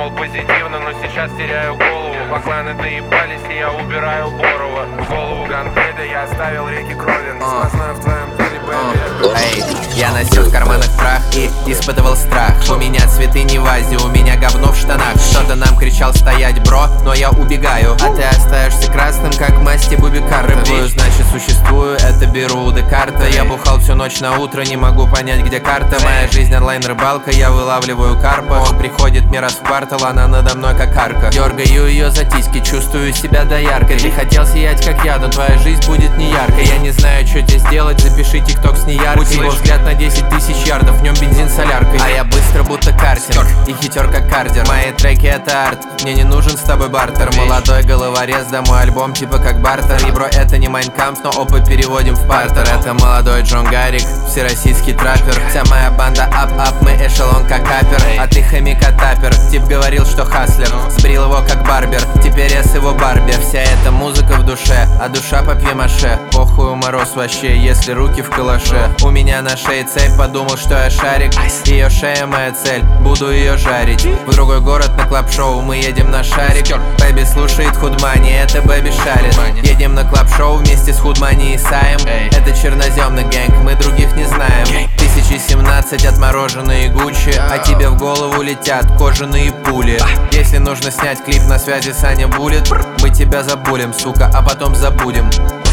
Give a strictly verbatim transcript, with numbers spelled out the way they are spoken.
думал позитивно, но сейчас теряю голову. Бакланы доебались, и я убираю Борова. В голову ганкеда я оставил реки крови. Сквозное в твоем теле, бэби. Эй, я носил в карманах прах и испытывал страх. У меня цветы не в вазе, у меня говно в штанах. Кто-то нам кричал стоять, бро, но я убегаю. А ты остаешься красным, как масти Бубикар. Рыбую, значит существую, это беру у Декарта. Я бухал всю ночь на утро, не могу понять, где карта. Моя жизнь онлайн-рыбалка, я вылавливаю карпа. Он приходит мне раз в квартал, она надо мной как арка. Дергаю ее за тиски, чувствую себя дояркой. Ты хотел сиять как я, но твоя жизнь будет не яркой. Я не знаю, что тебе сделать, запиши тикток с неяркой. У тебя взгляд на десять тысяч ярдов, в нем бензин соляркой. А я быстро будто картинг, и хитер как кардер. Мои треки это арт, мне не нужен с тобой бартер. Молодой головорез, да мой альбом типа как бартер. И бро, это не Майнкамп, но опа переводим в партер. Это молодой Джон Гаррик, всероссийский траппер. Вся моя банда ап-ап, мы эшелон как капер. А ты хомяка тапер, тип говорил, что хаслер. Сбрил его как барбер, теперь я с его барби. Вся эта музыка в душе, а душа папье-маше. Похуй мороз вообще, если руки в калаше. У меня на шее цепь, подумал, что я шарик. Ее шея моя цель, буду ее жарить. В другой город на клаб-шоу, мы едем на шарик. Бэби слушает Худмани, это Бэби шарит. Едем на клаб-шоу вместе с Худмани и Саем. Это черноземный гэнг, мы других не знаем. Тысяча семнадцать отмороженные Гуччи, а тебе в голову летят кожаные пули. Если нужно снять клип, на связи Саня Буллет. Мы тебя забулим, сука, а потом забудем.